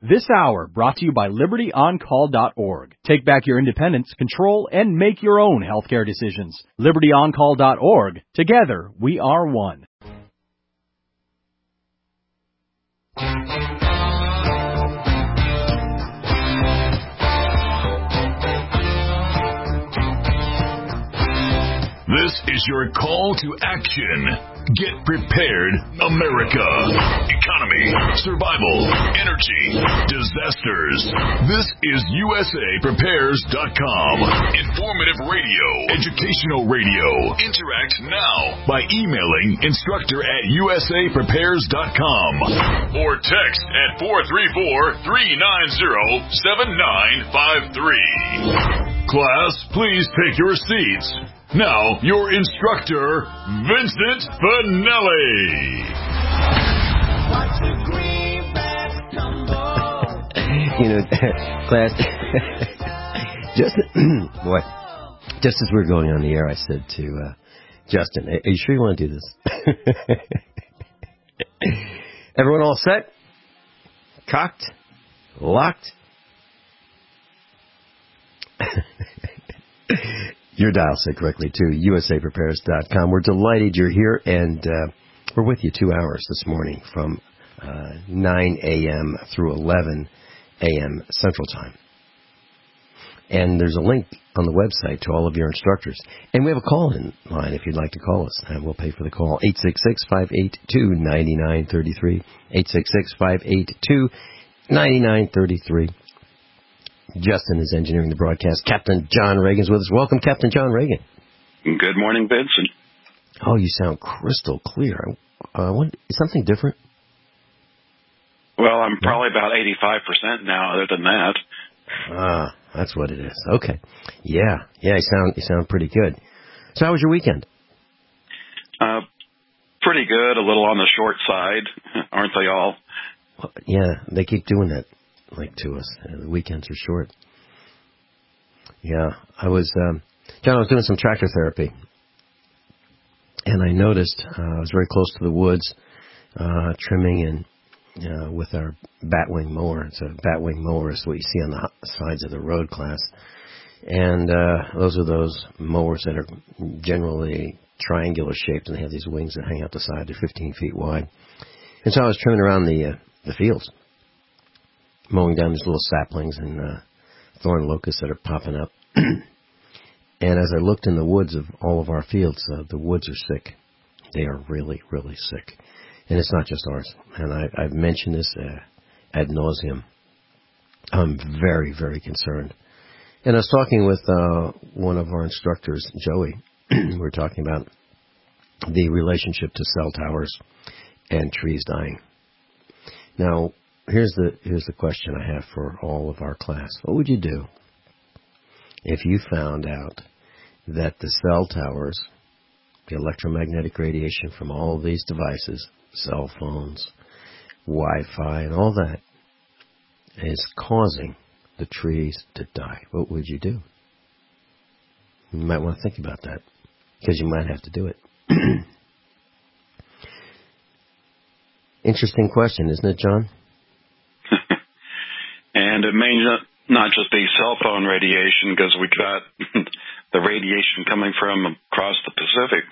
This hour brought to you by LibertyOnCall.org. Take back your independence, control, and make your own healthcare decisions. LibertyOnCall.org. Together, we are one. This is your call to action. Get prepared, America. Economy, survival, energy, disasters. This is USAPrepares.com. Informative radio, educational radio. Interact now by emailing instructor@USAPrepares.com or text at 434-390-7953. Class, please take your seats. Now, your instructor, Vincent Finelli. Class, just as we were going on the air, I said to Justin, are you sure you want to do this? Everyone all set? Cocked? Locked? Your dial set correctly, too. USAPrepares.com. We're delighted you're here, and we're with you 2 hours this morning from 9 a.m. through 11 a.m. Central Time. And there's a link on the website to all of your instructors. And we have a call-in line if you'd like to call us, and we'll pay for the call. 866-582-9933. 866-582-9933. Justin is engineering the broadcast. Captain John Reagan's with us. Welcome, Captain John Reagan. Good morning, Vincent. Oh, you sound crystal clear. Is something different? Well, I'm probably about 85% now, other than that. Ah, that's what it is. Okay. Yeah, you sound pretty good. So how was your weekend? Pretty good, a little on the short side, aren't they all? Well, yeah, they keep doing that. To us. The weekends are short. Yeah, I was doing some tractor therapy, and I noticed I was very close to the woods, trimming and with our batwing mower. It's a batwing mower, is what you see on the sides of the road, class. And those are those mowers that are generally triangular shaped, and they have these wings that hang out the side. They're 15 feet wide. And so I was trimming around the fields, mowing down these little saplings and thorn locusts that are popping up. And as I looked in the woods of all of our fields, the woods are sick. They are really, really sick. And it's not just ours. And I've mentioned this ad nauseum. I'm very, very concerned. And I was talking with one of our instructors, Joey. We were talking about the relationship to cell towers and trees dying. Now, Here's the question I have for all of our class. What would you do if you found out that the cell towers, the electromagnetic radiation from all of these devices, cell phones, Wi-Fi, and all that, is causing the trees to die? What would you do? You might want to think about that, because you might have to do it. Interesting question, isn't it, John? And it may not just be cell phone radiation, because we got the radiation coming from across the Pacific.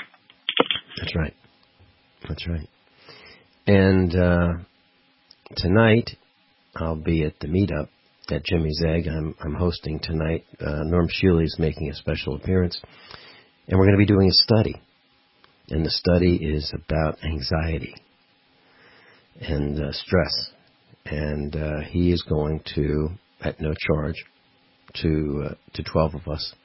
That's right. And tonight, I'll be at the meetup at Jimmy's Egg. I'm hosting tonight. Norm Shealy is making a special appearance. And we're going to be doing a study. And the study is about anxiety and stress. And he is going to, at no charge, to 12 of us,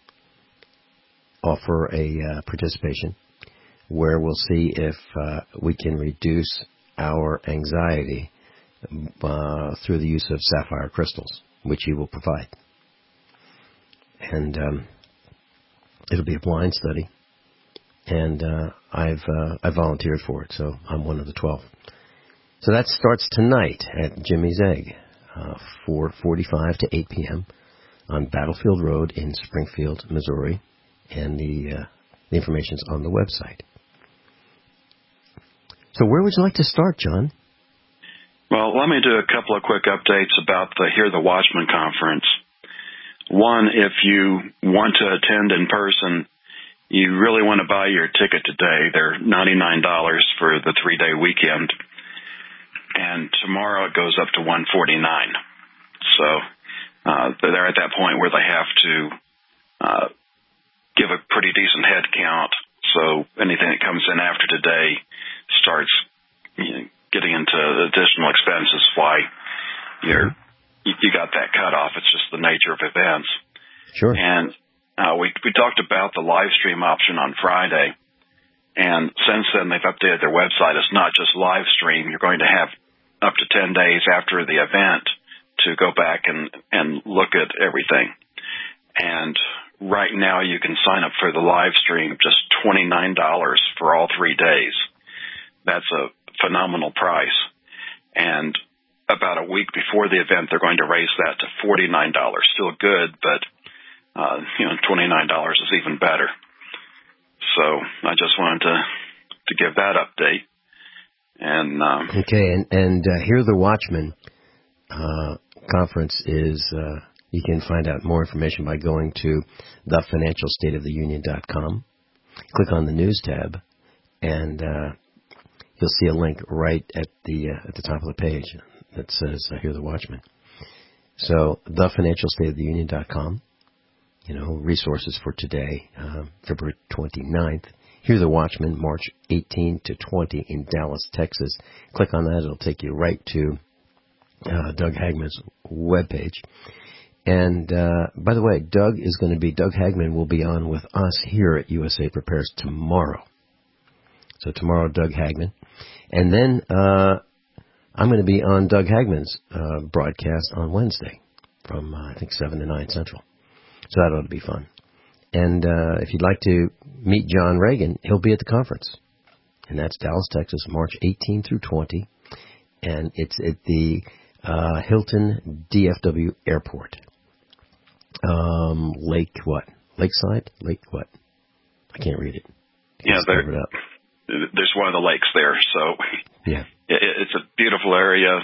offer a participation where we'll see if we can reduce our anxiety through the use of sapphire crystals, which he will provide. And it'll be a blind study, and I've volunteered for it, so I'm one of the 12. So that starts tonight at Jimmy's Egg, 4:45 to 8 p.m. on Battlefield Road in Springfield, Missouri, and the information's on the website. So where would you like to start, John? Well, let me do a couple of quick updates about the Hear the Watchman conference. One, if you want to attend in person, you really want to buy your ticket today. They're $99 for the 3-day weekend. And tomorrow it goes up to $149. So they're at that point where they have to give a pretty decent head count. So anything that comes in after today starts getting into additional expenses. Why you got that cutoff. It's just the nature of events. Sure. And we talked about the live stream option on Friday. And since then, they've updated their website. It's not just live stream. You're going to have up to 10 days after the event to go back and look at everything. And right now, you can sign up for the live stream just $29 for all 3 days. That's a phenomenal price. And about a week before the event, they're going to raise that to $49. Still good, but $29 is even better. So I just wanted to give that update. And okay, and Hear the Watchman conference is you can find out more information by going to thefinancialstateoftheunion.com. Click on the news tab, and you'll see a link right at the top of the page that says Hear the Watchman. So thefinancialstateoftheunion.com. Resources for today, February 29th. Hear the Watchman, March 18 to 20 in Dallas, Texas. Click on that. It'll take you right to Doug Hagman's webpage. And, by the way, Doug Hagman will be on with us here at USA Prepares tomorrow. So tomorrow, Doug Hagman. And then I'm going to be on Doug Hagman's broadcast on Wednesday from, I think, 7 to 9 Central. So that ought to be fun. And if you'd like to meet John Reagan, he'll be at the conference. And that's Dallas, Texas, March 18 through 20. And it's at the Hilton DFW Airport. Lakeside? Lake what? I can't read it. There's one of the lakes there. So yeah, it's a beautiful area.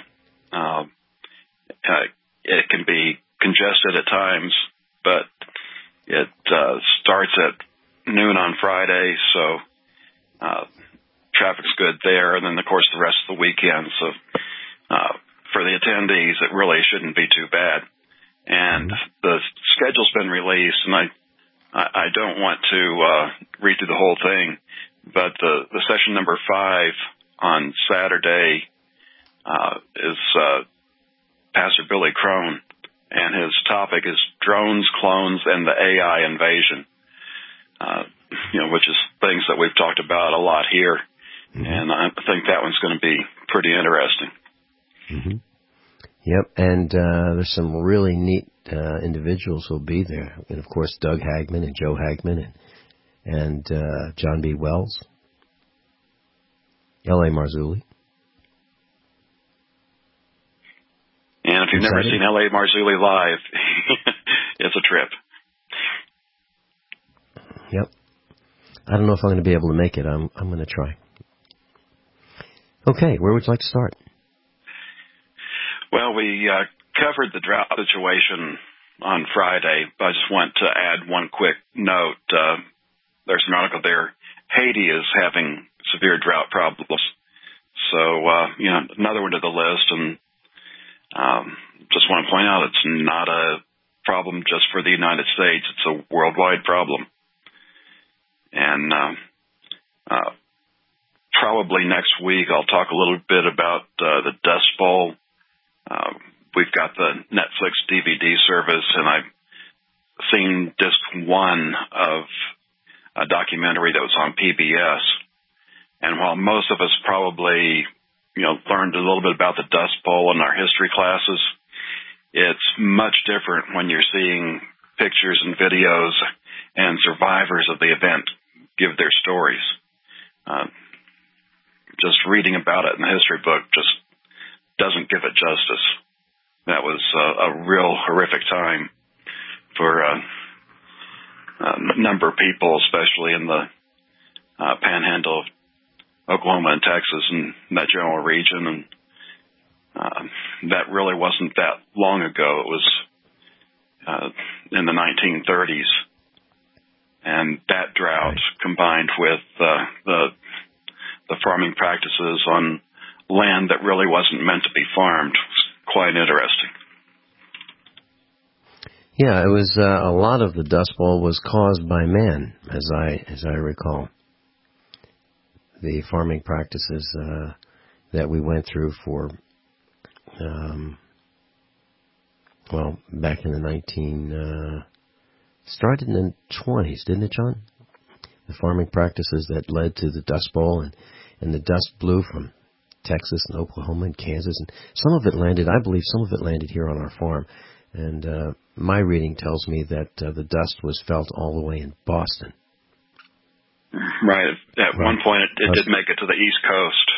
It can be congested at times, but it starts at noon on Friday, so traffic's good there. And then, of course, the rest of the weekend. So for the attendees, it really shouldn't be too bad. And the schedule's been released, and I don't want to read through the whole thing, but the session number 5 on Saturday is Pastor Billy Crone. And his topic is drones, clones, and the AI invasion, which is things that we've talked about a lot here. Mm-hmm. And I think that one's going to be pretty interesting. Mm-hmm. Yep, and there's some really neat individuals who'll be there. And, of course, Doug Hagman and Joe Hagman and John B. Wells, L.A. Marzulli. And if you've never seen L.A. Marzulli live, it's a trip. Yep. I don't know if I'm going to be able to make it. I'm going to try. Okay, where would you like to start? Well, we covered the drought situation on Friday. I just want to add one quick note. There's an article there. Haiti is having severe drought problems. So, another one to the list. And just want to point out it's not a problem just for the United States. It's a worldwide problem. And probably next week I'll talk a little bit about the Dust Bowl. We've got the Netflix DVD service, and I've seen disc 1 of a documentary that was on PBS. And while most of us probably learned a little bit about the Dust Bowl in our history classes, it's much different when you're seeing pictures and videos and survivors of the event give their stories. Just reading about it in the history book just doesn't give it justice. That was a real horrific time for a number of people, especially in the panhandle of Oklahoma and Texas and that general region. And that really wasn't that long ago. It was in the 1930s. And that drought combined with the farming practices on land that really wasn't meant to be farmed was quite interesting. Yeah, it was a lot of the Dust Bowl was caused by man, as I recall. The farming practices that we went through for, back in the started in the 20s, didn't it, John? The farming practices that led to the Dust Bowl, and the dust blew from Texas and Oklahoma and Kansas, and some of it landed here on our farm. And my reading tells me that the dust was felt all the way in Boston. Right. At one point, it did make it to the East Coast.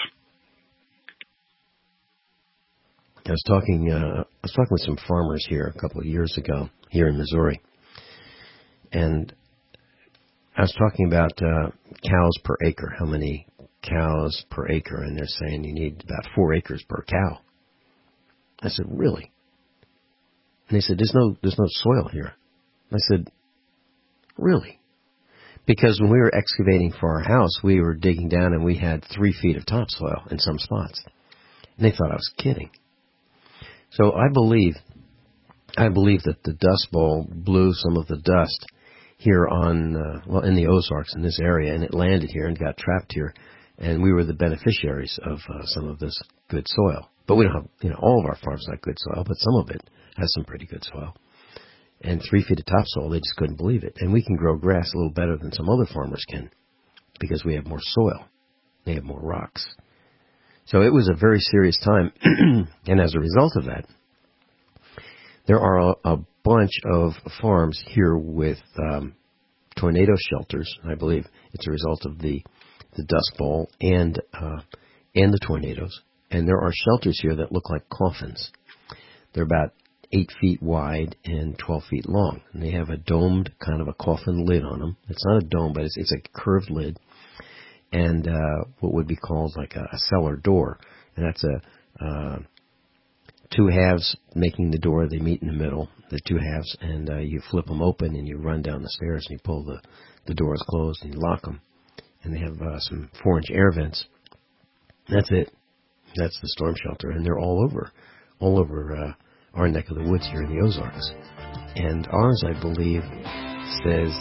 I was talking with some farmers here a couple of years ago, here in Missouri. And I was talking about cows per acre, how many cows per acre, and they're saying you need about 4 acres per cow. I said, really? And they said, there's no soil here. I said, really? Because when we were excavating for our house, we were digging down and we had 3 feet of topsoil in some spots. And they thought I was kidding. So I believe that the Dust Bowl blew some of the dust here in the Ozarks in this area, and it landed here and got trapped here, and we were the beneficiaries of some of this good soil. But we don't have, all of our farms have good soil, but some of it has some pretty good soil. And 3 feet of topsoil, they just couldn't believe it. And we can grow grass a little better than some other farmers can because we have more soil. They have more rocks. So it was a very serious time, and as a result of that, there are a bunch of farms here with tornado shelters. I believe it's a result of the Dust Bowl and the tornadoes. And there are shelters here that look like coffins. They're about 8 feet wide and 12 feet long. And they have a domed kind of a coffin lid on them. It's not a dome, but it's a curved lid. And what would be called like a cellar door. And that's a 2 halves making the door. They meet in the middle, the 2 halves, and you flip them open and you run down the stairs and you pull the doors closed and you lock them. And they have some 4-inch air vents. That's it. That's the storm shelter, and they're all over our neck of the woods here in the Ozarks. And ours, I believe, says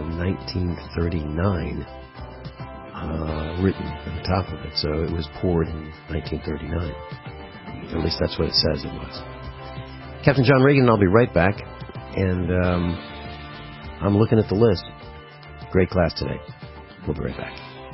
1939 written on the top of it. So it was poured in 1939. At least that's what it says it was. Captain John Regan, and I'll be right back. And I'm looking at the list. Great class today. We'll be right back.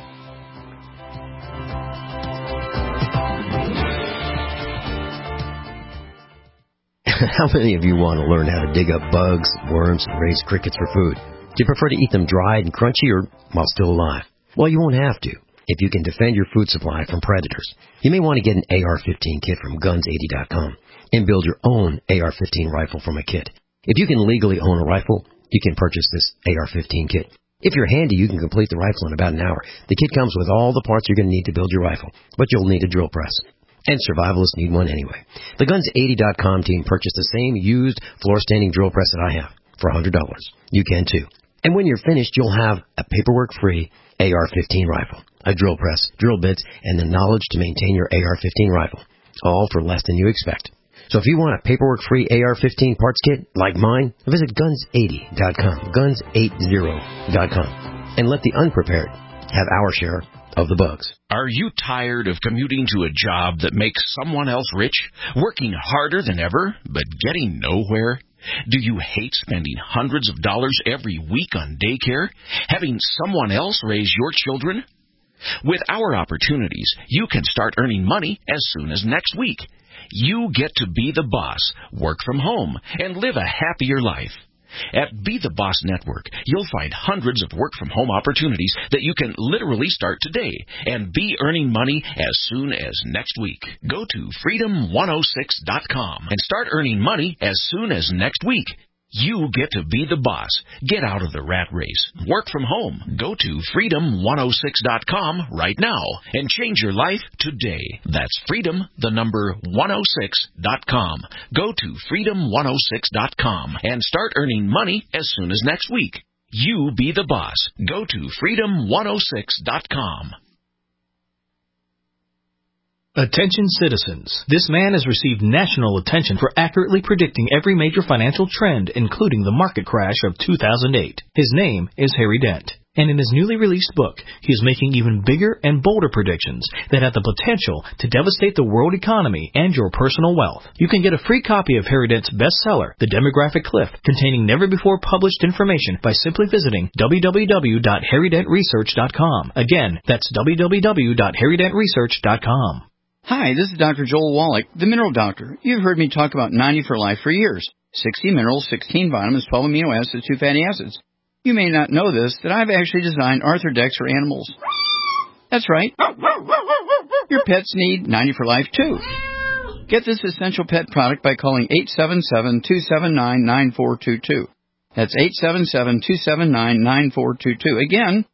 How many of you want to learn how to dig up bugs, worms, and raise crickets for food? Do you prefer to eat them dried and crunchy or while still alive? Well, you won't have to if you can defend your food supply from predators. You may want to get an AR-15 kit from Guns80.com and build your own AR-15 rifle from a kit. If you can legally own a rifle, you can purchase this AR-15 kit. If you're handy, you can complete the rifle in about an hour. The kit comes with all the parts you're going to need to build your rifle, but you'll need a drill press. And survivalists need one anyway. The Guns80.com team purchased the same used floor-standing drill press that I have for $100. You can too. And when you're finished, you'll have a paperwork-free AR-15 rifle, a drill press, drill bits, and the knowledge to maintain your AR-15 rifle, all for less than you expect. So if you want a paperwork-free AR-15 parts kit like mine, visit Guns80.com, Guns80.com, and let the unprepared have our share of the bugs. Are you tired of commuting to a job that makes someone else rich, working harder than ever, but getting nowhere? Do you hate spending hundreds of dollars every week on daycare, having someone else raise your children? With our opportunities, you can start earning money as soon as next week. You get to be the boss, work from home, and live a happier life. At Be the Boss Network, you'll find hundreds of work-from-home opportunities that you can literally start today and be earning money as soon as next week. Go to Freedom106.com and start earning money as soon as next week. You get to be the boss. Get out of the rat race. Work from home. Go to freedom106.com right now and change your life today. That's freedom106.com. Go to freedom106.com and start earning money as soon as next week. You be the boss. Go to freedom106.com. Attention citizens. This man has received national attention for accurately predicting every major financial trend, including the market crash of 2008. His name is Harry Dent. And in his newly released book, he is making even bigger and bolder predictions that have the potential to devastate the world economy and your personal wealth. You can get a free copy of Harry Dent's bestseller, The Demographic Cliff, containing never-before-published information by simply visiting www.harrydentresearch.com. Again, that's www.harrydentresearch.com. Hi, this is Dr. Joel Wallach, the Mineral Doctor. You've heard me talk about 90 for Life for years. 60 minerals, 16 vitamins, 12 amino acids, 2 fatty acids. You may not know this, that I've actually designed Arthrodex for animals. That's right. Your pets need 90 for Life, too. Get this essential pet product by calling 877-279-9422. That's 877-279-9422. Again,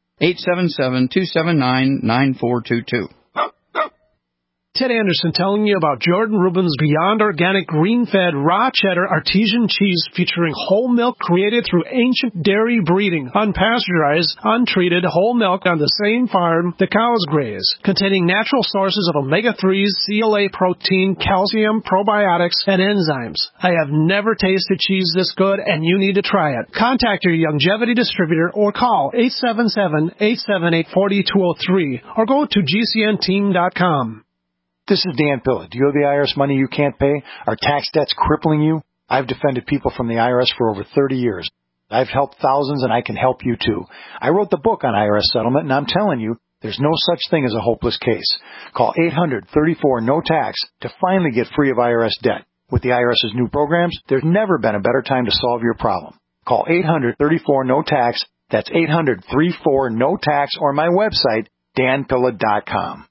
877-279-9422. Ted Anderson telling you about Jordan Rubin's Beyond Organic Green-Fed Raw Cheddar Artesian Cheese featuring whole milk created through ancient dairy breeding, unpasteurized, untreated whole milk on the same farm the cows graze, containing natural sources of omega-3s, CLA protein, calcium, probiotics, and enzymes. I have never tasted cheese this good, and you need to try it. Contact your Longevity distributor or call 877-878-4203 or go to gcnteam.com. This is Dan Pilla. Do you owe the IRS money you can't pay? Are tax debts crippling you? I've defended people from the IRS for over 30 years. I've helped thousands, and I can help you too. I wrote the book on IRS settlement, and I'm telling you, there's no such thing as a hopeless case. Call 800-34-NO-TAX to finally get free of IRS debt. With the IRS's new programs, there's never been a better time to solve your problem. Call 800-34-NO-TAX. That's 800-34-NO-TAX, or my website, danpilla.com.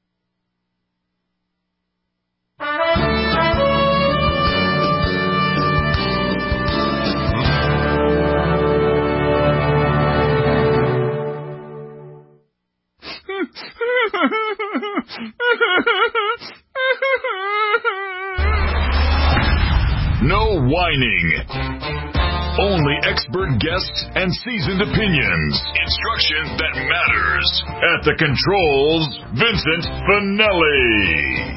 No whining. Only expert guests and seasoned opinions. Instruction that matters. At the controls, Vincent Finelli.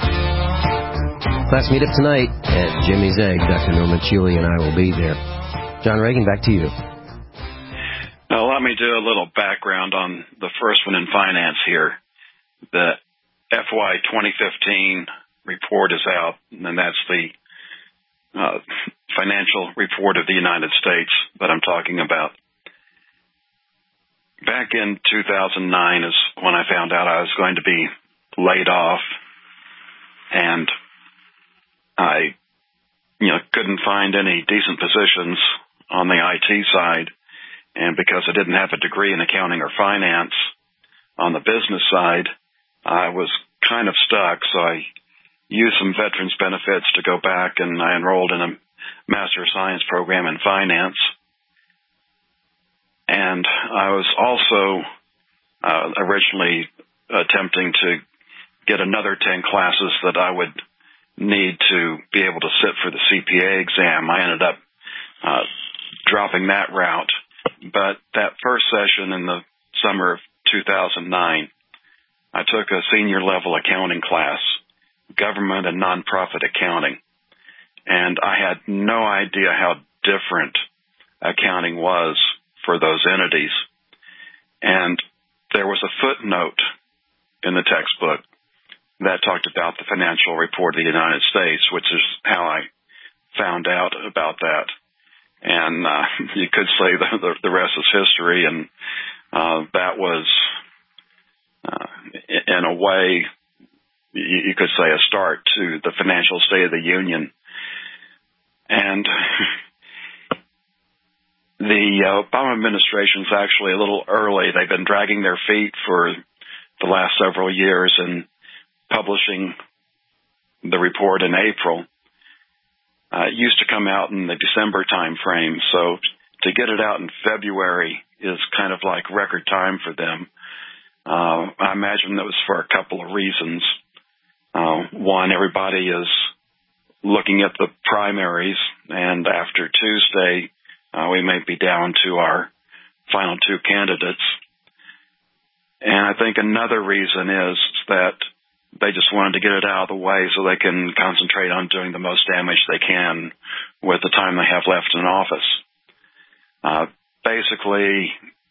Class meetup tonight at Jimmy's Egg. Dr. Norman Chili and I will be there. John Reagan, back to you. Now, let me do a little background on the first one in finance here. The FY 2015 report is out, and that's the financial report of the United States that I'm talking about. Back in 2009 is when I found out I was going to be laid off, and I couldn't find any decent positions on the IT side. And because I didn't have a degree in accounting or finance on the business side, I was kind of stuck. So I used some veterans benefits to go back, and I enrolled in a Master of Science program in finance. And I was also originally attempting to get another 10 classes that I would need to be able to sit for the CPA exam. I ended up dropping that route. But that first session in the summer of 2009, I took a senior level accounting class, government and nonprofit accounting. And I had no idea how different accounting was for those entities. And there was a footnote in the textbook that talked about the financial report of the United States, which is how I found out about that. And you could say the rest is history, and that was, in a way, you could say a start to the financial State of the Union. And the Obama administration is actually a little early. They've been dragging their feet for the last several years and publishing the report in April. It used to come out in the December time frame, so to get it out in February is kind of like record time for them. I imagine that was for a couple of reasons. One, everybody is looking at the primaries, and after Tuesday, we may be down to our final two candidates. And I think another reason is that they just wanted to get it out of the way so they can concentrate on doing the most damage they can with the time they have left in office. Basically,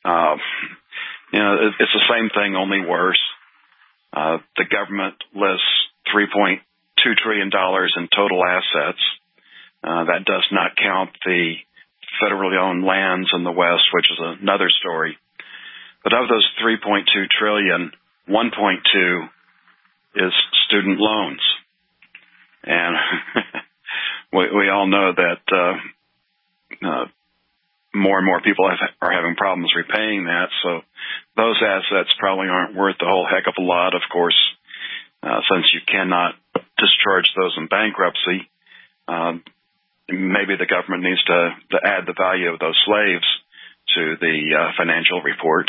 it's the same thing, only worse. The government lists $3.2 trillion in total assets. That does not count the federally owned lands in the West, which is another story. But of those $3.2 trillion, $1.2 is student loans. And we all know that more and more people are having problems repaying that, so those assets probably aren't worth a whole heck of a lot, of course, since you cannot discharge those in bankruptcy. Maybe the government needs to add the value of those slaves to the financial report.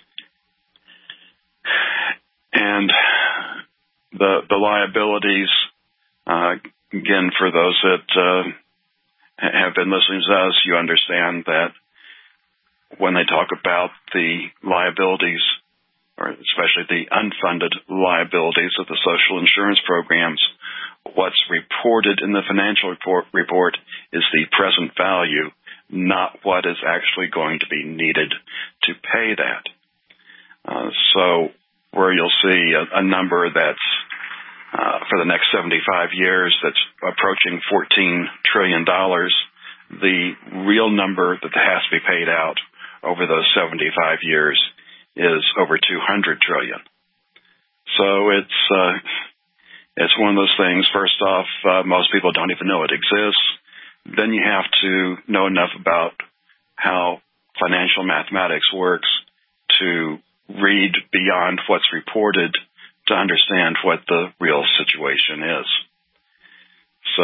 And the liabilities, again, for those that have been listening to us, you understand that when they talk about the liabilities, or especially the unfunded liabilities of the social insurance programs, what's reported in the financial report is the present value, not what is actually going to be needed to pay that. So where you'll see a number that's for the next 75 years that's approaching $14 trillion, the real number that has to be paid out over those 75 years is over $200 trillion. So it's one of those things. First off, most people don't even know it exists. Then you have to know enough about how financial mathematics works to read beyond what's reported to understand what the real situation is. So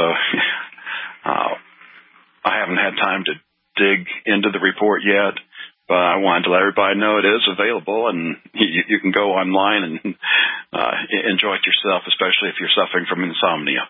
I haven't had time to dig into the report yet, but I wanted to let everybody know it is available, and you can go online and enjoy it yourself, especially if you're suffering from insomnia.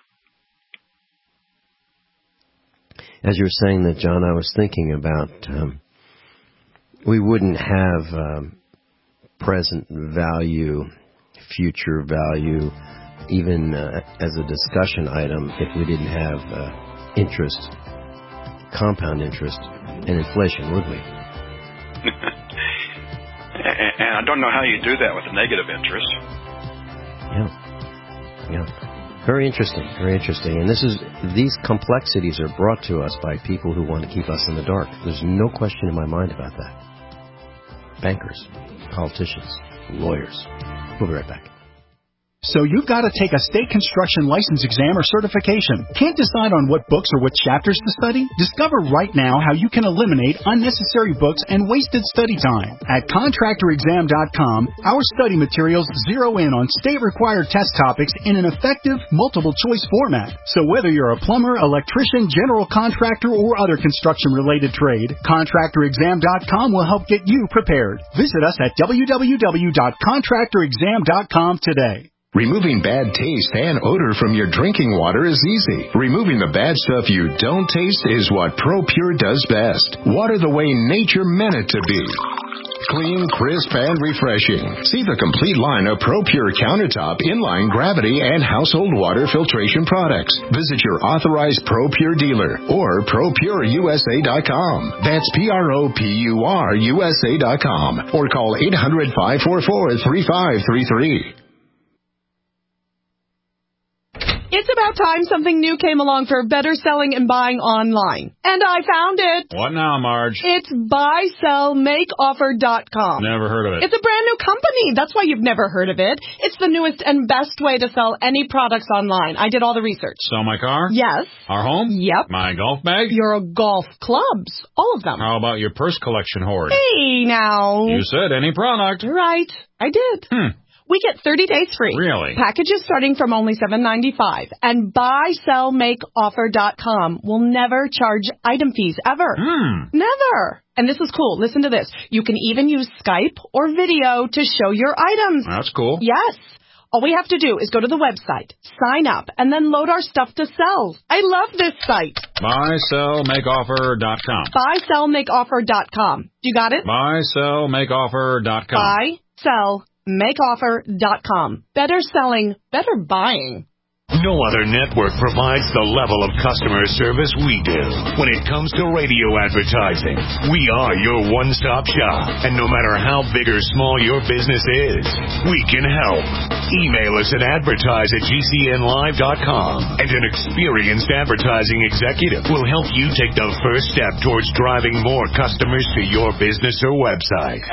As you were saying that, John, I was thinking about we wouldn't have present value, future value, even as a discussion item if we didn't have interest, compound interest, and inflation, would we? And I don't know how you do that with a negative interest. Yeah. Very interesting, very interesting. And these complexities are brought to us by people who want to keep us in the dark. There's no question in my mind about that. Bankers, politicians, lawyers. We'll be right back. So you've got to take a state construction license exam or certification. Can't decide on what books or what chapters to study? Discover right now how you can eliminate unnecessary books and wasted study time. At ContractorExam.com, our study materials zero in on state-required test topics in an effective, multiple-choice format. So whether you're a plumber, electrician, general contractor, or other construction-related trade, ContractorExam.com will help get you prepared. Visit us at www.ContractorExam.com today. Removing bad taste and odor from your drinking water is easy. Removing the bad stuff you don't taste is what ProPure does best. Water the way nature meant it to be. Clean, crisp, and refreshing. See the complete line of ProPure countertop, inline, gravity, and household water filtration products. Visit your authorized ProPure dealer or ProPureUSA.com. That's ProPureUSA.com or call 800-544-3533. It's about time something new came along for better selling and buying online. And I found it. What now, Marge? It's buysellmakeoffer.com. Never heard of it. It's a brand new company. That's why you've never heard of it. It's the newest and best way to sell any products online. I did all the research. Sell my car? Yes. Our home? Yep. My golf bag? Your golf clubs. All of them. How about your purse collection hoard? Hey, now. You said any product. Right. I did. We get 30 days free. Really? Packages starting from only $7.95. And buysellmakeoffer.com will never charge item fees ever. Never. And this is cool. Listen to this. You can even use Skype or video to show your items. That's cool. Yes. All we have to do is go to the website, sign up, and then load our stuff to sell. I love this site. Buysellmakeoffer.com. Buysellmakeoffer.com. You got it? Buysellmakeoffer.com. Buysellmakeoffer.com. Better selling, better buying. No other network provides the level of customer service we do. When it comes to radio advertising, we are your one-stop shop. And no matter how big or small your business is, we can help. Email us at advertise@gcnlive.com, and an experienced advertising executive will help you take the first step towards driving more customers to your business or website.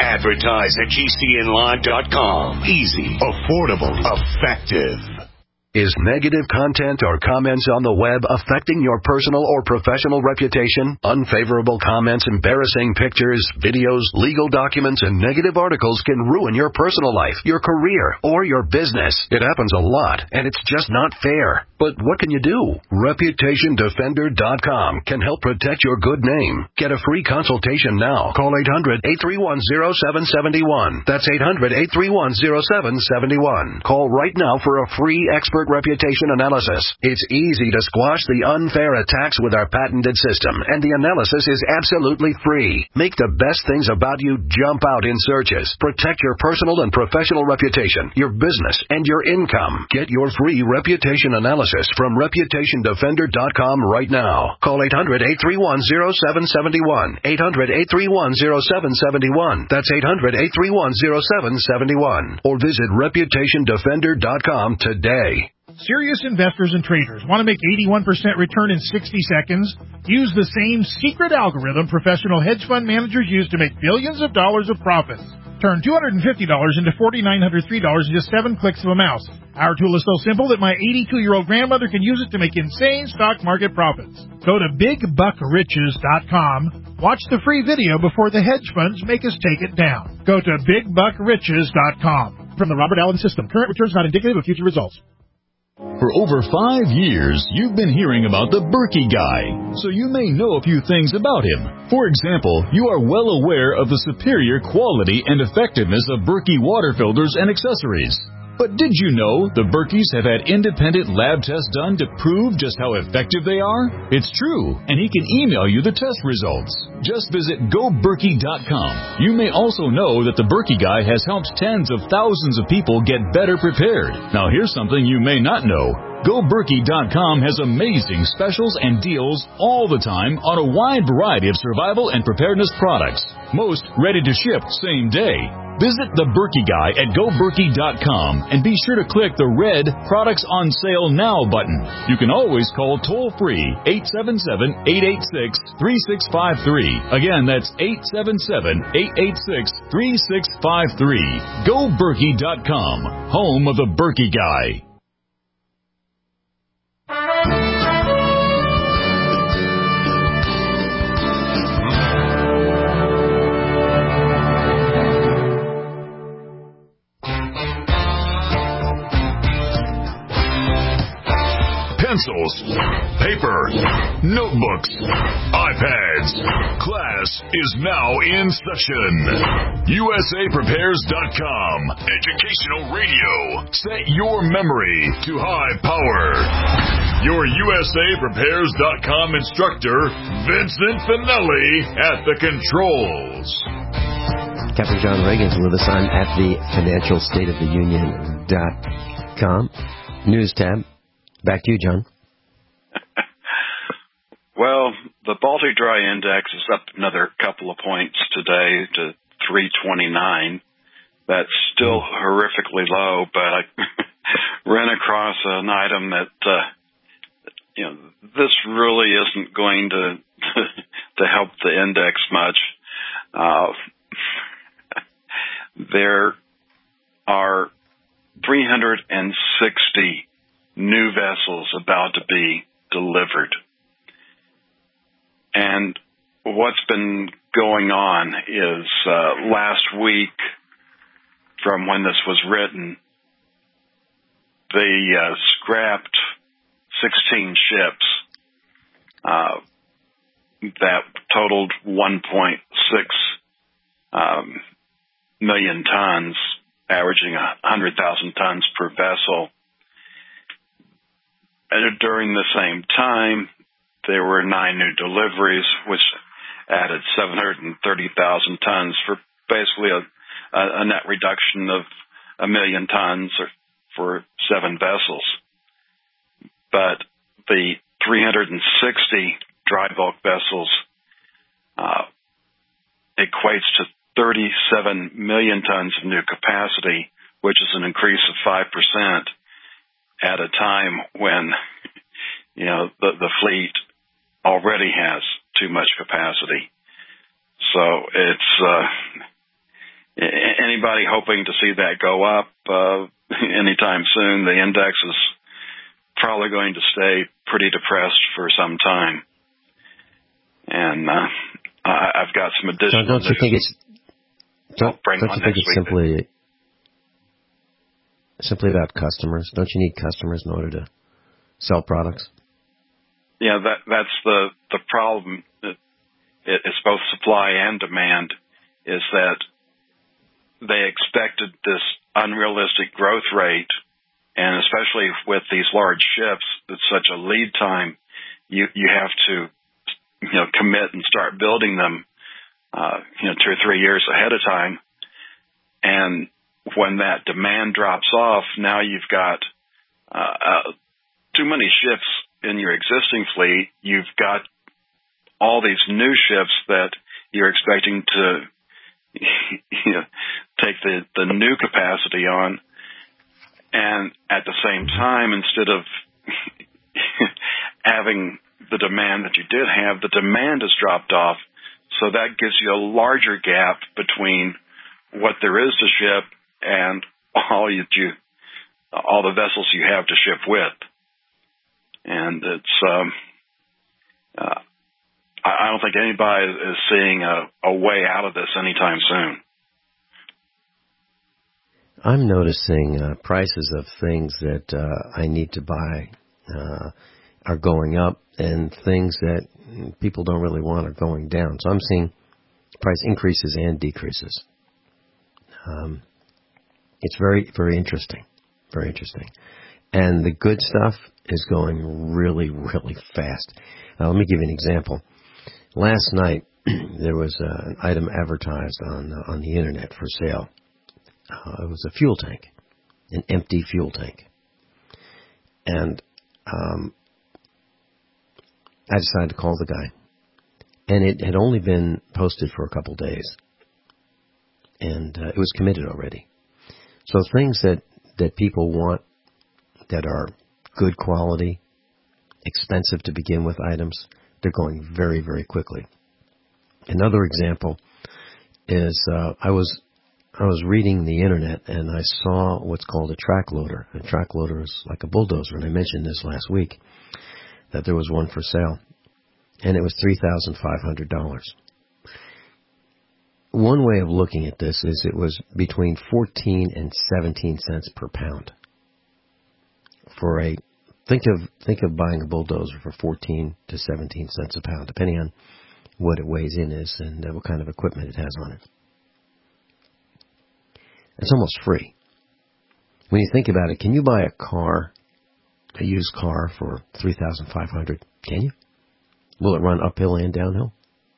Advertise@gcnlive.com. Easy, affordable, effective. Is negative content or comments on the web affecting your personal or professional reputation? Unfavorable comments, embarrassing pictures, videos, legal documents, and negative articles can ruin your personal life, your career, or your business. It happens a lot, and it's just not fair. But what can you do? ReputationDefender.com can help protect your good name. Get a free consultation now. Call 800-831-0771. That's 800-831-0771. Call right now for a free expert reputation analysis. It's easy to squash the unfair attacks with our patented system, and the analysis is absolutely free. Make the best things about you jump out in searches. Protect your personal and professional reputation, your business, and your income. Get your free reputation analysis from ReputationDefender.com right now. Call 800-831-0771. 800-831-0771. That's 800-831-0771. Or visit ReputationDefender.com today. Serious investors and traders want to make 81% return in 60 seconds? Use the same secret algorithm professional hedge fund managers use to make billions of dollars of profits. Turn $250 into $4,903 in just 7 clicks of a mouse. Our tool is so simple that my 82-year-old grandmother can use it to make insane stock market profits. Go to BigBuckRiches.com. Watch the free video before the hedge funds make us take it down. Go to BigBuckRiches.com. From the Robert Allen System, current returns not indicative of future results. For over 5 years, you've been hearing about the Berkey Guy, so you may know a few things about him. For example, you are well aware of the superior quality and effectiveness of Berkey water filters and accessories. But did you know the Berkeys have had independent lab tests done to prove just how effective they are? It's true, and he can email you the test results. Just visit GoBerkey.com. You may also know that the Berkey Guy has helped tens of thousands of people get better prepared. Now here's something you may not know. GoBerkey.com has amazing specials and deals all the time on a wide variety of survival and preparedness products. Most ready to ship same day. Visit the Berkey Guy at GoBerkey.com and be sure to click the red Products on Sale Now button. You can always call toll-free 877-886-3653. Again, that's 877-886-3653. GoBerkey.com, home of the Berkey Guy. Pencils, paper, notebooks, iPads. Class is now in session. USAPrepares.com. Educational radio. Set your memory to high power. Your USAPrepares.com instructor, Vincent Finelli, at the controls. Captain John Reagan's with us on at the financialstateoftheunion.com. News tab. Back to you, John. Well, the Baltic Dry Index is up another couple of points today to 329. That's still horrifically low, but I ran across an item that, this really isn't going to help the index much. There are 360 new vessels about to be delivered. And what's been going on is last week from when this was written, they scrapped 16 ships that totaled 1.6 million tons, averaging 100,000 tons per vessel. And during the same time, there were 9 new deliveries, which added 730,000 tons for basically a net reduction of 1 million tons for 7 vessels. But the 360 dry bulk vessels equates to 37 million tons of new capacity, which is an increase of 5% at a time when, the fleet already has too much capacity. So it's anybody hoping to see that go up anytime soon, the index is probably going to stay pretty depressed for some time. And I've got some additional. Don't you think it's simply about customers? Don't you need customers in order to sell products? Yeah, that's the problem. It's both supply and demand. Is that they expected this unrealistic growth rate, and especially with these large ships, it's such a lead time. You have to commit and start building them 2 or 3 years ahead of time. And when that demand drops off, now you've got too many ships in your existing fleet. You've got all these new ships that you're expecting to take the new capacity on, and at the same time, instead of having the demand that you did have, the demand has dropped off. So that gives you a larger gap between what there is to ship and all the vessels you have to ship with. And it's I don't think anybody is seeing a way out of this anytime soon. I'm noticing prices of things that I need to buy are going up, and things that people don't really want are going down. So I'm seeing price increases and decreases. It's very, very interesting. Very interesting. And the good stuff is going really, really fast. Let me give you an example. Last night, there was an item advertised on the internet for sale. It was a fuel tank, an empty fuel tank. And I decided to call the guy. And it had only been posted for a couple days. And it was committed already. So things that people want that are good quality, expensive to begin with items, they're going very, very quickly. Another example is I was reading the internet and I saw what's called a track loader. A track loader is like a bulldozer, and I mentioned this last week, that there was one for sale, and it was $3,500. One way of looking at this is it was between 14 and 17 cents per pound. Think of buying a bulldozer for 14 to 17 cents a pound, depending on what it weighs in is and what kind of equipment it has on it. It's almost free. When you think about it, can you buy a used car for $3,500? Can you? Will it run uphill and downhill?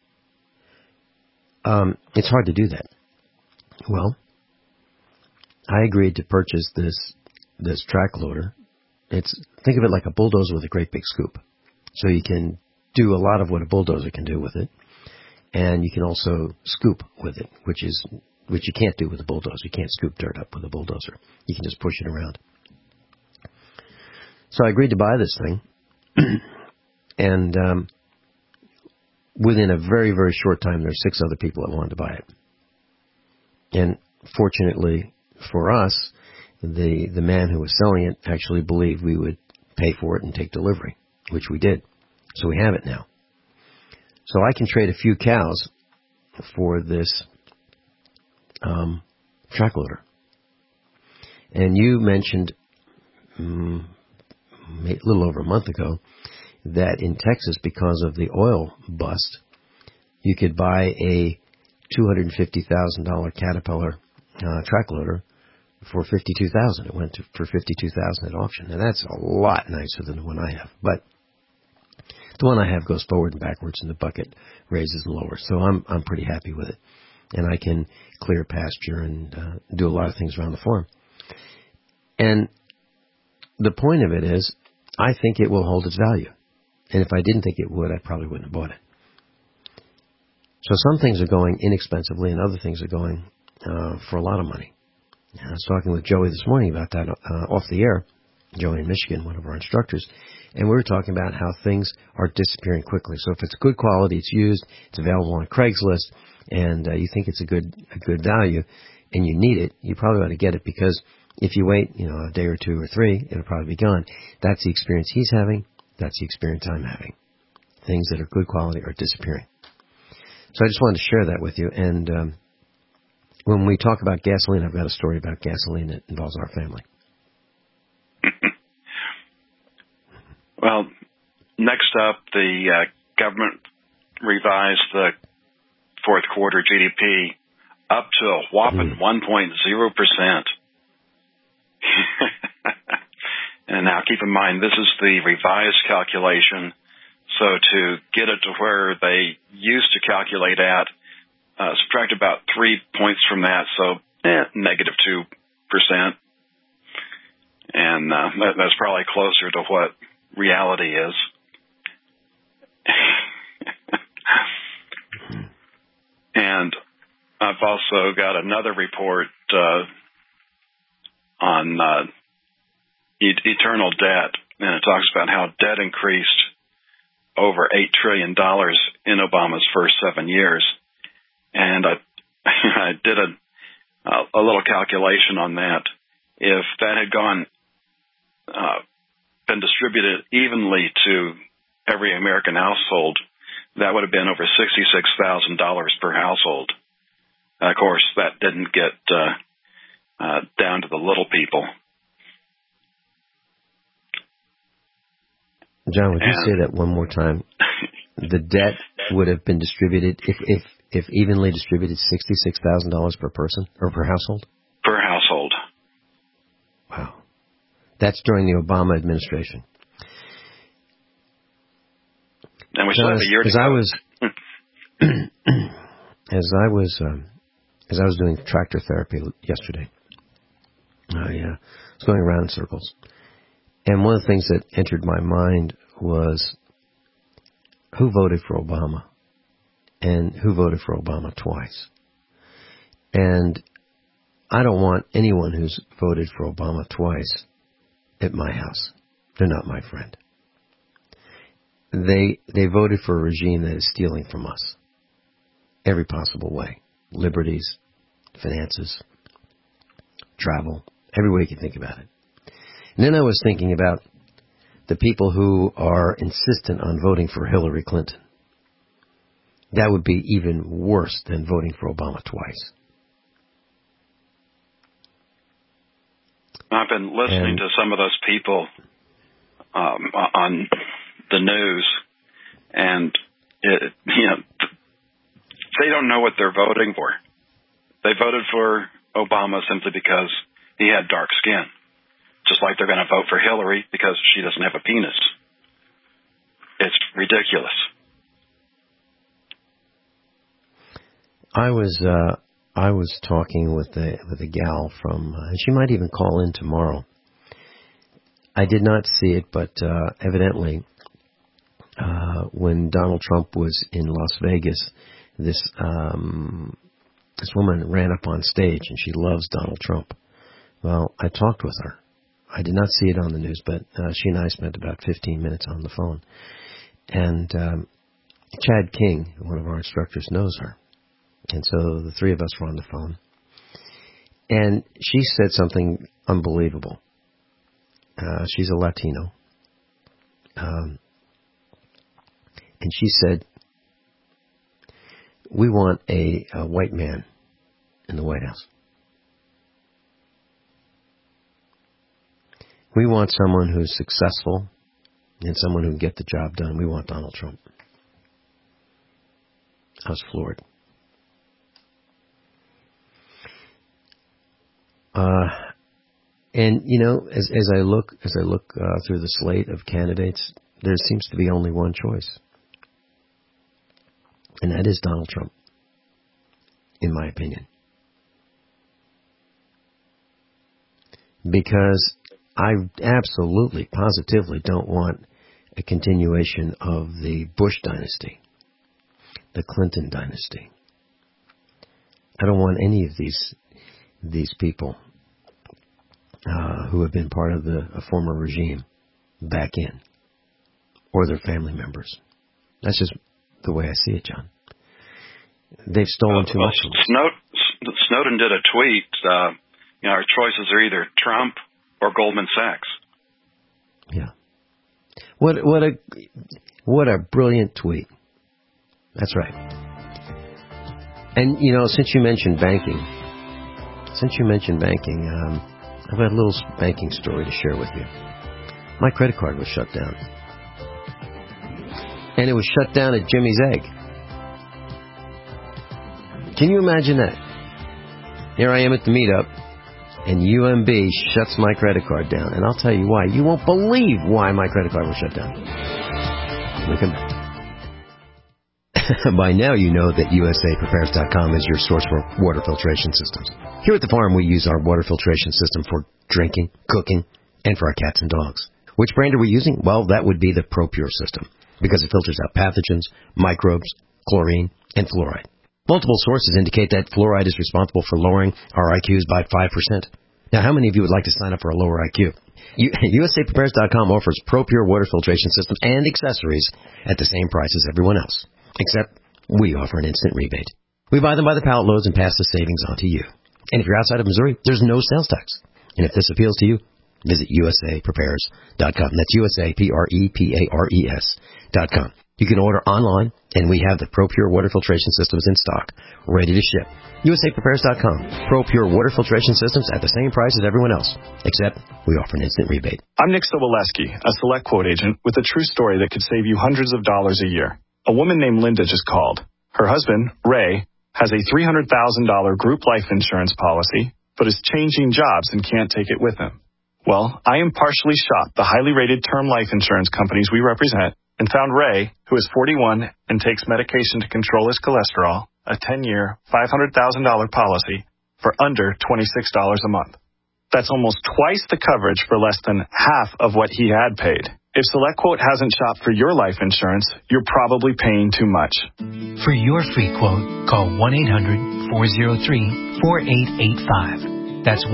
It's hard to do that. Well, I agreed to purchase this track loader. Think of it like a bulldozer with a great big scoop. So you can do a lot of what a bulldozer can do with it, and you can also scoop with it, which you can't do with a bulldozer. You can't scoop dirt up with a bulldozer. You can just push it around. So I agreed to buy this thing, and within a very, very short time, there's 6 other people that wanted to buy it. And fortunately for us, the man who was selling it actually believed we would pay for it and take delivery, which we did. So we have it now. So I can trade a few cows for this track loader. And you mentioned a little over a month ago that in Texas, because of the oil bust, you could buy a $250,000 Caterpillar track loader for $52,000. It went for $52,000 at auction. And that's a lot nicer than the one I have. But the one I have goes forward and backwards, and the bucket raises and lowers. So I'm pretty happy with it. And I can clear pasture and do a lot of things around the farm. And the point of it is, I think it will hold its value. And if I didn't think it would, I probably wouldn't have bought it. So some things are going inexpensively, and other things are going for a lot of money. I was talking with Joey this morning about that off the air, Joey in Michigan, one of our instructors, and we were talking about how things are disappearing quickly. So if it's good quality, it's used, it's available on Craigslist, and you think it's a good value, and you need it, you probably ought to get it, because if you wait, a day or two or three, it'll probably be gone. That's the experience he's having. That's the experience I'm having. Things that are good quality are disappearing. So I just wanted to share that with you. And when we talk about gasoline, I've got a story about gasoline that involves our family. Well, next up, the government revised the fourth quarter GDP up to a whopping 1.0%. And now keep in mind, this is the revised calculation. So to get it to where they used to calculate at, subtract about 3 points from that, so negative 2%. And that's probably closer to what reality is. And I've also got another report on eternal debt, and it talks about how debt increased over $8 trillion in Obama's first 7 years. And I did a little calculation on that. If that had been distributed evenly to every American household, that would have been over $66,000 per household. Of course, that didn't get down to the little people. John, would you say that one more time? The debt would have been distributed, if evenly distributed, $66,000 per person or per household? Per household. Wow. That's during the Obama administration. And we still have a year to go. As I was doing tractor therapy yesterday, I was going around in circles. And one of the things that entered my mind was who voted for Obama and who voted for Obama twice. And I don't want anyone who's voted for Obama twice at my house. They're not my friend. They voted for a regime that is stealing from us every possible way. Liberties, finances, travel, every way you can think about it. And then I was thinking about the people who are insistent on voting for Hillary Clinton. That would be even worse than voting for Obama twice. I've been listening to some of those people on the news, and they don't know what they're voting for. They voted for Obama simply because he had dark skin. Just like they're going to vote for Hillary because she doesn't have a penis. It's ridiculous. I was talking with a gal from, and she might even call in tomorrow. I did not see it, but evidently, when Donald Trump was in Las Vegas, this woman ran up on stage, and she loves Donald Trump. Well, I talked with her. I did not see it on the news, but she and I spent about 15 minutes on the phone. And Chad King, one of our instructors, knows her. And so the three of us were on the phone. And she said something unbelievable. She's a Latino. And she said, we want a white man in the White House. We want someone who's successful and someone who can get the job done. We want Donald Trump. I was floored. And you know, as I look through the slate of candidates, there seems to be only one choice, and that is Donald Trump, in my opinion, because I absolutely, positively don't want a continuation of the Bush dynasty, the Clinton dynasty. I don't want any of these people who have been part of a former regime back in, or their family members. That's just the way I see it, John. They've stolen too much from us. Snowden did a tweet, our choices are either Trump or Goldman Sachs. Yeah. What a brilliant tweet. That's right. And, you know, since you mentioned banking, I've got a little banking story to share with you. My credit card was shut down. And it was shut down at Jimmy's Egg. Can you imagine that? Here I am at the meetup, and UMB shuts my credit card down. And I'll tell you why. You won't believe why my credit card was shut down. Look at that. By now you know that USAPrepares.com is your source for water filtration systems. Here at the farm we use our water filtration system for drinking, cooking, and for our cats and dogs. Which brand are we using? Well, that would be the ProPure system, because it filters out pathogens, microbes, chlorine, and fluoride. Multiple sources indicate that fluoride is responsible for lowering our IQs by 5%. Now, how many of you would like to sign up for a lower IQ? USAPrepares.com offers ProPure water filtration systems and accessories at the same price as everyone else. Except we offer an instant rebate. We buy them by the pallet loads and pass the savings on to you. And if you're outside of Missouri, there's no sales tax. And if this appeals to you, visit USAPrepares.com. That's USAPrepares.com. You can order online, and we have the ProPure water filtration systems in stock, ready to ship. USAPrepares.com. ProPure water filtration systems at the same price as everyone else, except we offer an instant rebate. I'm Nick Soboleski, a Select Quote agent with a true story that could save you hundreds of dollars a year. A woman named Linda just called. Her husband, Ray, has a $300,000 group life insurance policy, but is changing jobs and can't take it with him. Well, I impartially shopped the highly rated term life insurance companies we represent and found Ray, who is 41 and takes medication to control his cholesterol, a 10-year, $500,000 policy for under $26 a month. That's almost twice the coverage for less than half of what he had paid. If SelectQuote hasn't shopped for your life insurance, you're probably paying too much. For your free quote, call 1-800-403-4885. That's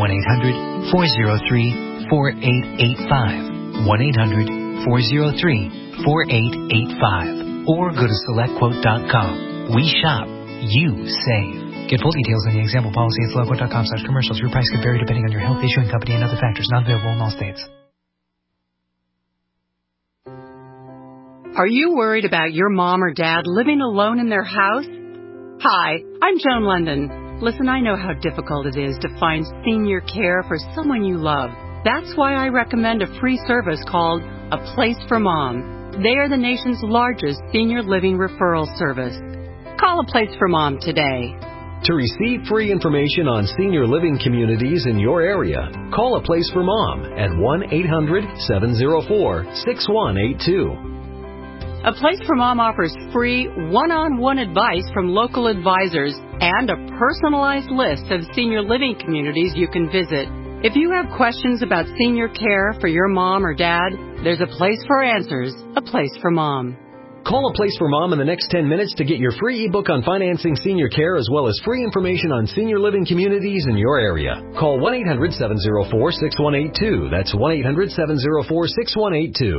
1-800-403-4885. 1-800-403-4885. Or go to SelectQuote.com. We shop, you save. Get full details on the example policy at SelectQuote.com/commercials. Your price could vary depending on your health, issuing company, and other factors. Not available in all states. Are you worried about your mom or dad living alone in their house? Hi, I'm Joan London. Listen, I know how difficult it is to find senior care for someone you love. That's why I recommend a free service called A Place for Mom. They are the nation's largest senior living referral service. Call A Place for Mom today. To receive free information on senior living communities in your area, call A Place for Mom at 1-800-704-6182. A Place for Mom offers free one-on-one advice from local advisors and a personalized list of senior living communities you can visit. If you have questions about senior care for your mom or dad, there's a place for answers, A Place for Mom. Call A Place for Mom in the next 10 minutes to get your free ebook on financing senior care as well as free information on senior living communities in your area. Call 1-800-704-6182. That's 1-800-704-6182.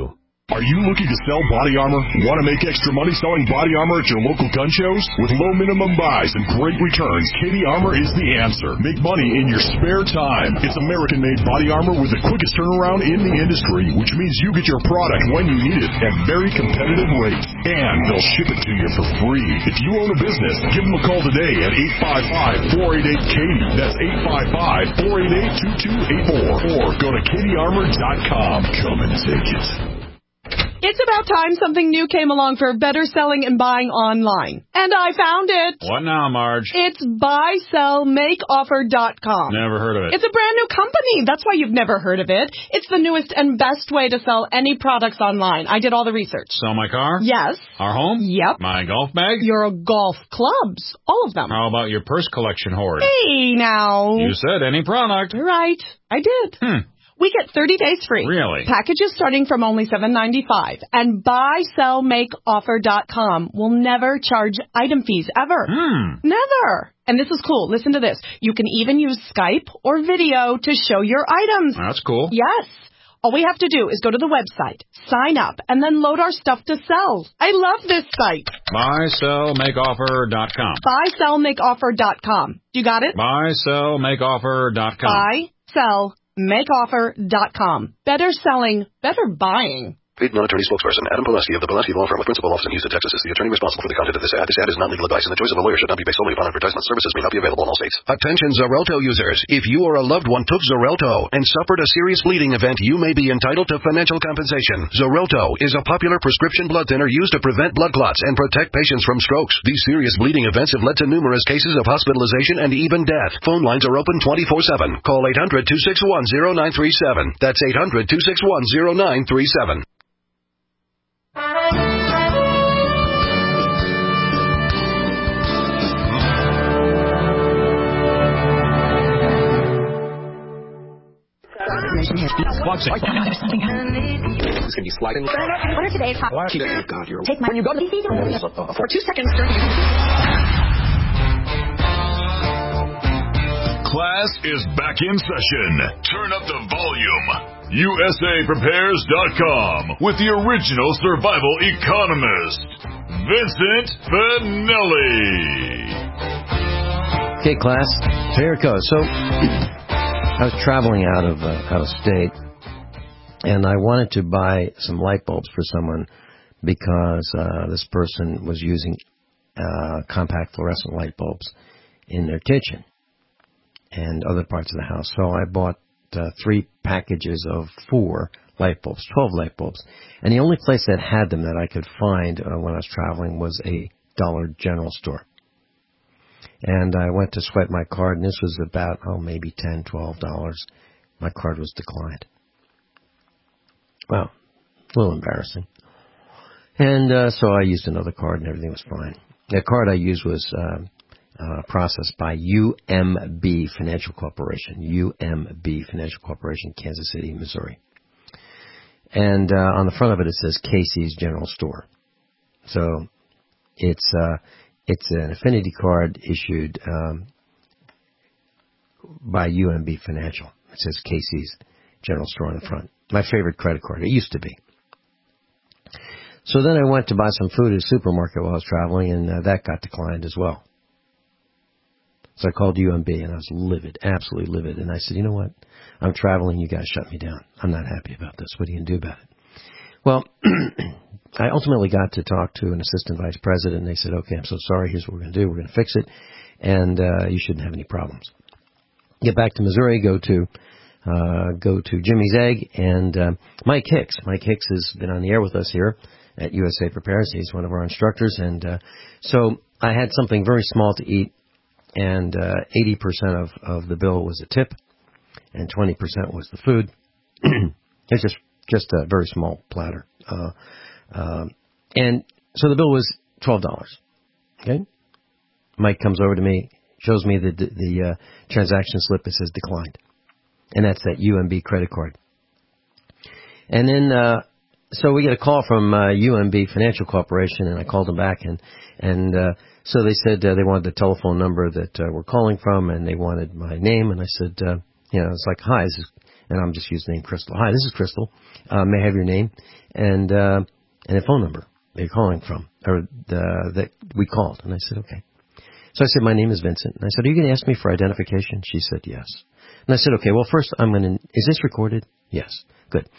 Are you looking to sell body armor? Want to make extra money selling body armor at your local gun shows? With low minimum buys and great returns, Katie Armor is the answer. Make money in your spare time. It's American-made body armor with the quickest turnaround in the industry, which means you get your product when you need it at very competitive rates. And they'll ship it to you for free. If you own a business, give them a call today at 855-488-KATIE. That's 855-488-2284. Or go to KatieArmor.com. Come and take it. It's about time something new came along for better selling and buying online. And I found it. What now, Marge? It's buysellmakeoffer.com. Never heard of it. It's a brand new company. That's why you've never heard of it. It's the newest and best way to sell any products online. I did all the research. Sell my car? Yes. Our home? Yep. My golf bag? Your golf clubs. All of them. How about your purse collection hoard? Hey, now. You said any product. Right. I did. We get 30 days free. Really? Packages starting from only $7.95. And buysellmakeoffer.com will never charge item fees ever. Never. And this is cool. Listen to this. You can even use Skype or video to show your items. That's cool. Yes. All we have to do is go to the website, sign up, and then load our stuff to sell. I love this site. Buysellmakeoffer.com. Buysellmakeoffer.com. You got it? Buysellmakeoffer.com. Buysellmakeoffer.com. Better selling, better buying. Paid non-attorney spokesperson Adam Pileski of the Pileski Law Firm with principal office in Houston, Texas is the attorney responsible for the content of this ad. This ad is not legal advice, and the choice of a lawyer should not be based solely upon advertisement. Services may not be available in all states. Attention Xarelto users. If you or a loved one took Xarelto and suffered a serious bleeding event, you may be entitled to financial compensation. Xarelto is a popular prescription blood thinner used to prevent blood clots and protect patients from strokes. These serious bleeding events have led to numerous cases of hospitalization and even death. Phone lines are open 24/7. Call 800-261-0937. That's 800-261-0937. Watch it. No, there's something happening. It's going to be sliding. What are today's hot? Oh, God, you're... Take my... When you go to the for 2 seconds during... Class is back in session. Turn up the volume. USAPrepares.com with the original survival economist, Vincent Finelli. Okay, class. Here it goes. So, I was traveling out of state, and I wanted to buy some light bulbs for someone because this person was using compact fluorescent light bulbs in their kitchen and other parts of the house. So I bought 3 packages of 4 light bulbs, 12 light bulbs. And the only place that had them that I could find when I was traveling was a Dollar General store. And I went to swipe my card, and this was about, maybe $10, $12. My card was declined. Well, a little embarrassing. And so I used another card, and everything was fine. The card I used was processed by UMB Financial Corporation. UMB Financial Corporation, Kansas City, Missouri. And on the front of it says Casey's General Store. So it's an affinity card issued by UMB Financial. It says Casey's General Store on the front. My favorite credit card. It used to be. So then I went to buy some food at a supermarket while I was traveling, and that got declined as well. So I called UMB, and I was livid, absolutely livid. And I said, you know what? I'm traveling. You guys shut me down. I'm not happy about this. What are you going to do about it? Well, I ultimately got to talk to an assistant vice president, and they said, okay, I'm so sorry. Here's what we're going to do. We're going to fix it, and you shouldn't have any problems. Get back to Missouri, go to Jimmy's Egg, and Mike Hicks. Mike Hicks has been on the air with us here at USA Prepares. He's one of our instructors, and so I had something very small to eat, and 80% of the bill was a tip, and 20% was the food. It's just a very small platter. And so the bill was $12. Okay? Mike comes over to me, shows me the transaction slip that says declined. And that's that UMB credit card. And then, so we get a call from UMB Financial Corporation, and I called them back, and so they said they wanted the telephone number that we're calling from, and they wanted my name, and I said, it's like, hi, is and I'm just using the name Crystal. Hi, this is Crystal. May I have your name and a phone number that you're calling from, or that we called? And I said, okay. So I said, my name is Vincent. And I said, are you going to ask me for identification? She said, yes. And I said, okay, well, first is this recorded? Yes. Good.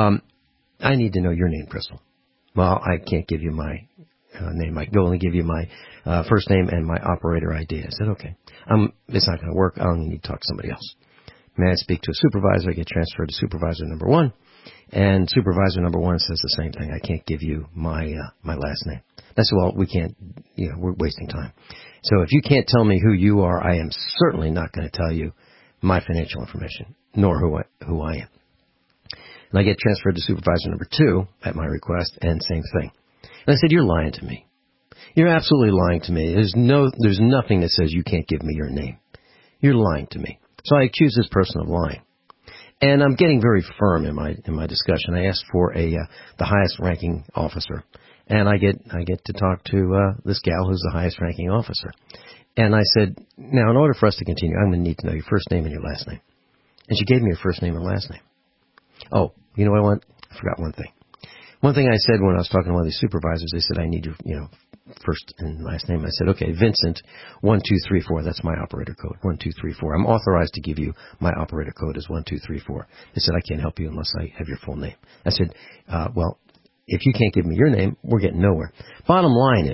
I need to know your name, Crystal. Well, I can't give you my name. I can only give you my first name and my operator ID. I said, okay. It's not going to work. I'll need to talk to somebody else. May I speak to a supervisor? I get transferred to supervisor number 1. And supervisor number 1 says the same thing. I can't give you my last name. I said, well, we can't, we're wasting time. So if you can't tell me who you are, I am certainly not going to tell you my financial information, nor who I am. And I get transferred to supervisor number 2 at my request, and same thing. And I said, you're lying to me. You're absolutely lying to me. There's nothing that says you can't give me your name. You're lying to me. So I accuse this person of lying. And I'm getting very firm in my discussion. I asked for the highest ranking officer. And I get to talk to this gal who's the highest ranking officer. And I said, now in order for us to continue, I'm going to need to know your first name and your last name. And she gave me her first name and last name. Oh, you know what I want? I forgot one thing. One thing I said when I was talking to one of these supervisors, they said, I need your, first and last name. I said, okay, Vincent, 1234. That's my operator code, 1234. I'm authorized to give you my operator code is 1234. They said, I can't help you unless I have your full name. I said, well, if you can't give me your name, we're getting nowhere. Bottom line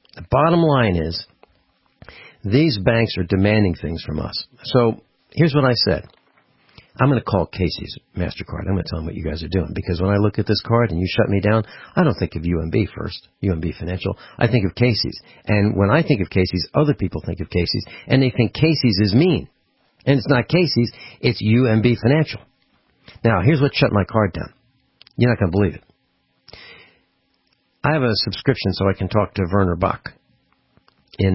is, these banks are demanding things from us. So here's what I said. I'm going to call Casey's MasterCard. I'm going to tell them what you guys are doing. Because when I look at this card and you shut me down, I don't think of UMB first, UMB Financial. I think of Casey's. And when I think of Casey's, other people think of Casey's. And they think Casey's is mean. And it's not Casey's, it's UMB Financial. Now, here's what shut my card down. You're not going to believe it. I have a subscription so I can talk to Werner Bach in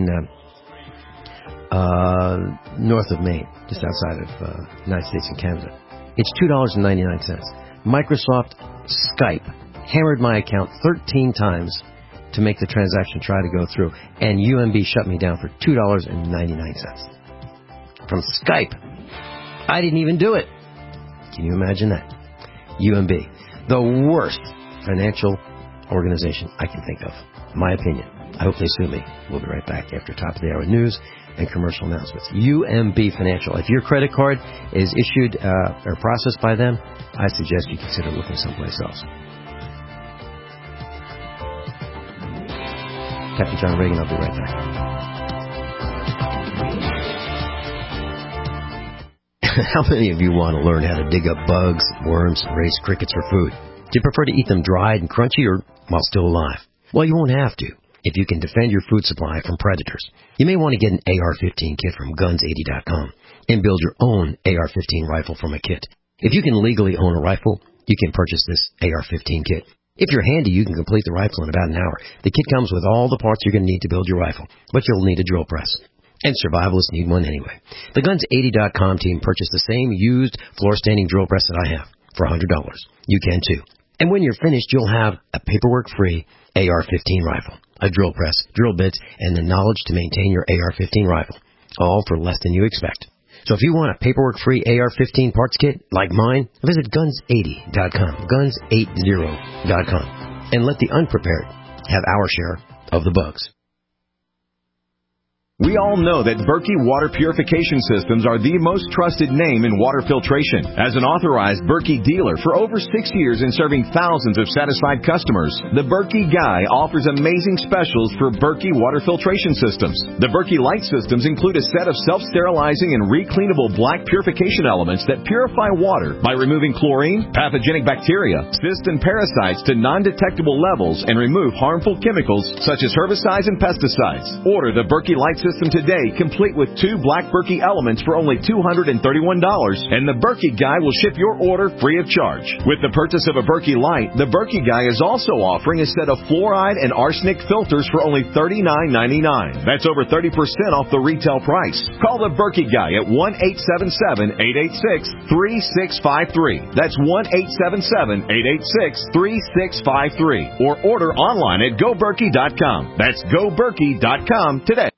north of Maine, just outside of the United States and Canada. It's $2.99. Microsoft Skype hammered my account 13 times to make the transaction try to go through, and UMB shut me down for $2.99. From Skype. I didn't even do it. Can you imagine that? UMB. The worst financial organization I can think of. My opinion. I hope they sue me. We'll be right back after top of the hour news and commercial announcements. UMB Financial. If your credit card is issued or processed by them, I suggest you consider looking someplace else. Captain John Reagan, I'll be right back. How many of you want to learn how to dig up bugs, worms, and raise crickets for food? Do you prefer to eat them dried and crunchy or while still alive? Well, you won't have to if you can defend your food supply from predators. You may want to get an AR-15 kit from Guns80.com and build your own AR-15 rifle from a kit. If you can legally own a rifle, you can purchase this AR-15 kit. If you're handy, you can complete the rifle in about an hour. The kit comes with all the parts you're going to need to build your rifle, but you'll need a drill press. And survivalists need one anyway. The Guns80.com team purchased the same used floor-standing drill press that I have for $100. You can too. And when you're finished, you'll have a paperwork-free AR-15 rifle, a drill press, drill bits, and the knowledge to maintain your AR-15 rifle, all for less than you expect. So if you want a paperwork-free AR-15 parts kit like mine, visit Guns80.com, Guns80.com, and let the unprepared have our share of the bugs. We all know that Berkey Water Purification Systems are the most trusted name in water filtration. As an authorized Berkey dealer for over 6 years and serving thousands of satisfied customers, the Berkey Guy offers amazing specials for Berkey Water Filtration Systems. The Berkey Light Systems include a set of self-sterilizing and recleanable black purification elements that purify water by removing chlorine, pathogenic bacteria, cysts, and parasites to non-detectable levels and remove harmful chemicals such as herbicides and pesticides. Order the Berkey Light System today, complete with 2 black Berkey elements for only $231, and the Berkey Guy will ship your order free of charge. With the purchase of a Berkey Light, the Berkey Guy is also offering a set of fluoride and arsenic filters for only $39.99. That's over 30% off the retail price. Call the Berkey Guy at 1-877-886-3653. That's 1-877-886-3653. Or order online at GoBerkey.com. That's GoBerkey.com today.